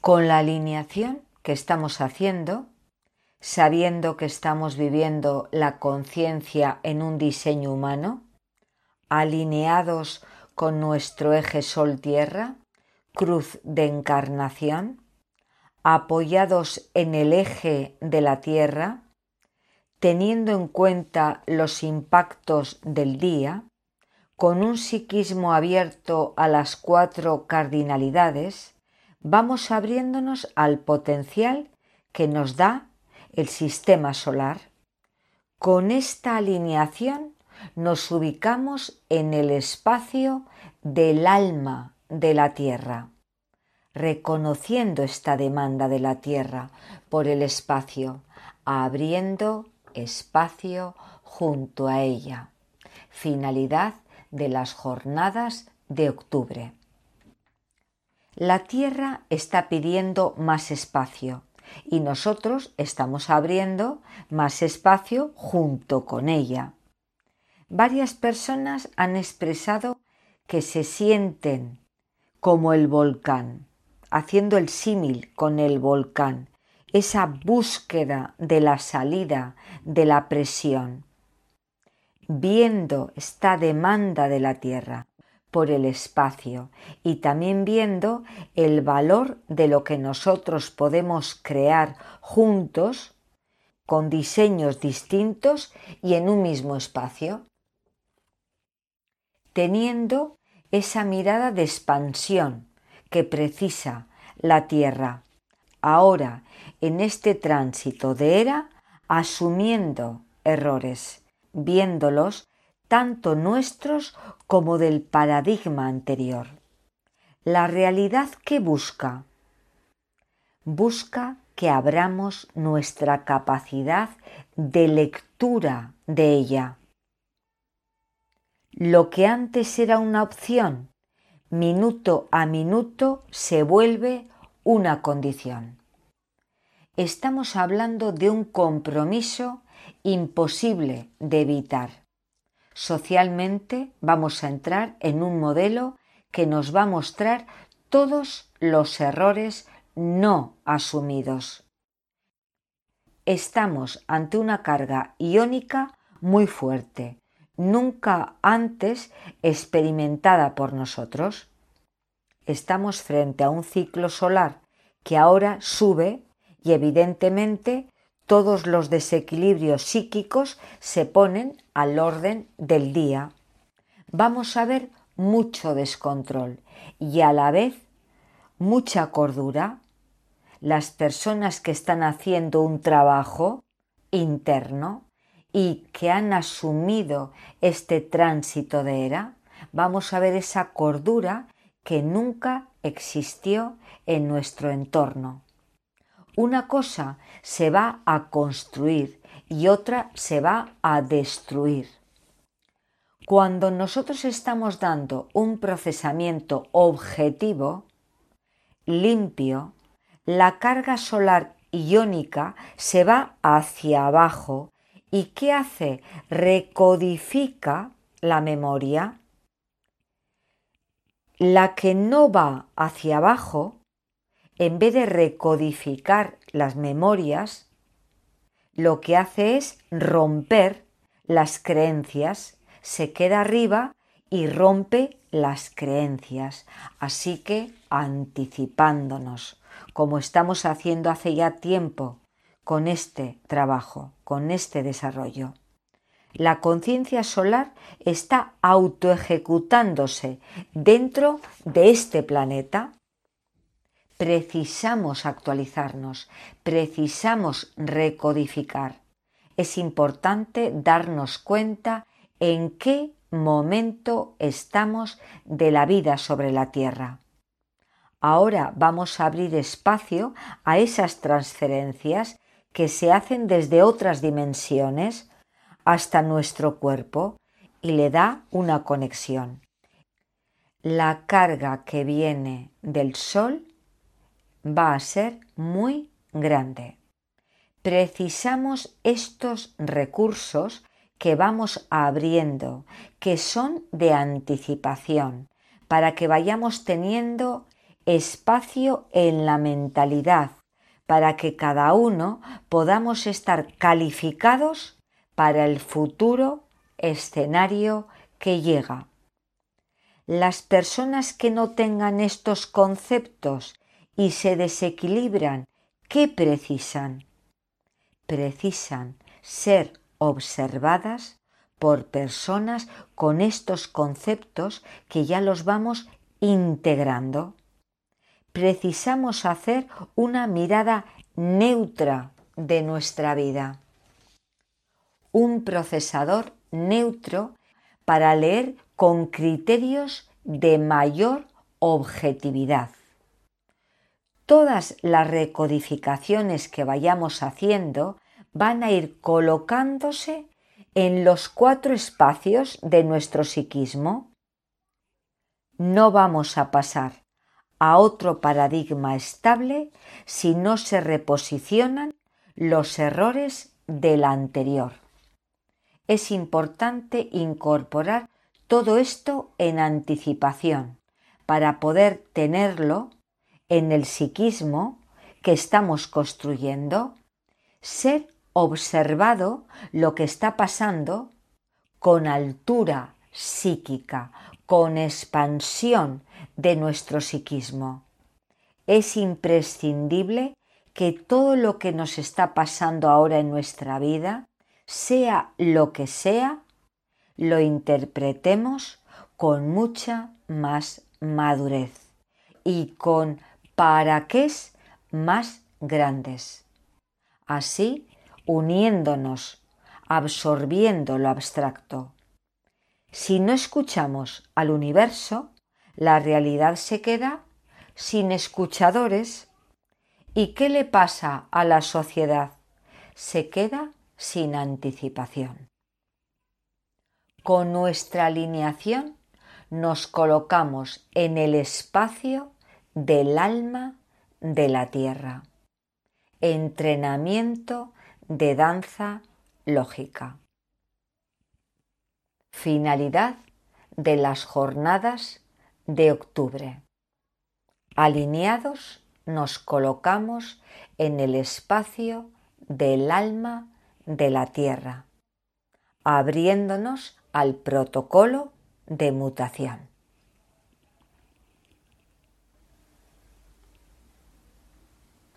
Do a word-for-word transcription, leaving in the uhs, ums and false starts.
Con la alineación que estamos haciendo, sabiendo que estamos viviendo la conciencia en un diseño humano, alineados con nuestro eje Sol-Tierra, cruz de encarnación, apoyados en el eje de la Tierra, teniendo en cuenta los impactos del día, con un psiquismo abierto a las cuatro cardinalidades, vamos abriéndonos al potencial que nos da el sistema solar. Con esta alineación nos ubicamos en el espacio del alma de la Tierra, reconociendo esta demanda de la Tierra por el espacio, abriendo espacio junto a ella. Finalidad de las jornadas de octubre. La Tierra está pidiendo más espacio y nosotros estamos abriendo más espacio junto con ella. Varias personas han expresado que se sienten como el volcán, haciendo el símil con el volcán, esa búsqueda de la salida de la presión, viendo esta demanda de la Tierra por el espacio y también viendo el valor de lo que nosotros podemos crear juntos con diseños distintos y en un mismo espacio, teniendo esa mirada de expansión que precisa la Tierra ahora en este tránsito de era, asumiendo errores, viéndolos tanto nuestros como del paradigma anterior. La realidad que busca, busca que abramos nuestra capacidad de lectura de ella. Lo que antes era una opción, minuto a minuto se vuelve una condición. Estamos hablando de un compromiso imposible de evitar. Socialmente vamos a entrar en un modelo que nos va a mostrar todos los errores no asumidos. Estamos ante una carga iónica muy fuerte, nunca antes experimentada por nosotros. Estamos frente a un ciclo solar que ahora sube y evidentemente todos los desequilibrios psíquicos se ponen al orden del día. Vamos a ver mucho descontrol y a la vez mucha cordura. Las personas que están haciendo un trabajo interno y que han asumido este tránsito de era, vamos a ver esa cordura que nunca existió en nuestro entorno. Una cosa se va a construir y otra se va a destruir. Cuando nosotros estamos dando un procesamiento objetivo, limpio, la carga solar iónica se va hacia abajo. ¿Y qué hace? Recodifica la memoria. La que no va hacia abajo, en vez de recodificar las memorias, lo que hace es romper las creencias, se queda arriba y rompe las creencias. Así que anticipándonos, como estamos haciendo hace ya tiempo con este trabajo, con este desarrollo. La conciencia solar está autoejecutándose dentro de este planeta. Precisamos actualizarnos, precisamos recodificar. Es importante darnos cuenta en qué momento estamos de la vida sobre la Tierra. Ahora vamos a abrir espacio a esas transferencias que se hacen desde otras dimensiones hasta nuestro cuerpo y le da una conexión. La carga que viene del Sol va a ser muy grande. Precisamos estos recursos que vamos abriendo, que son de anticipación, para que vayamos teniendo espacio en la mentalidad para que cada uno podamos estar calificados para el futuro escenario que llega. Las personas que no tengan estos conceptos y se desequilibran, ¿qué precisan? Precisan ser observadas por personas con estos conceptos que ya los vamos integrando. Precisamos hacer una mirada neutra de nuestra vida. Un procesador neutro para leer con criterios de mayor objetividad. Todas las recodificaciones que vayamos haciendo van a ir colocándose en los cuatro espacios de nuestro psiquismo. No vamos a pasar a otro paradigma estable si no se reposicionan los errores del anterior. Es importante incorporar todo esto en anticipación para poder tenerlo en el psiquismo que estamos construyendo, ser observado lo que está pasando con altura psíquica, con expansión de nuestro psiquismo. Es imprescindible que todo lo que nos está pasando ahora en nuestra vida, sea lo que sea, lo interpretemos con mucha más madurez y con paraqués más grandes. Así, uniéndonos, absorbiendo lo abstracto. Si no escuchamos al universo, la realidad se queda sin escuchadores. ¿Y qué le pasa a la sociedad? Se queda sin anticipación. Con nuestra alineación nos colocamos en el espacio del alma de la tierra. Entrenamiento de danza lógica. Finalidad de las jornadas de octubre. Alineados nos colocamos en el espacio del alma de la tierra, abriéndonos al protocolo de mutación.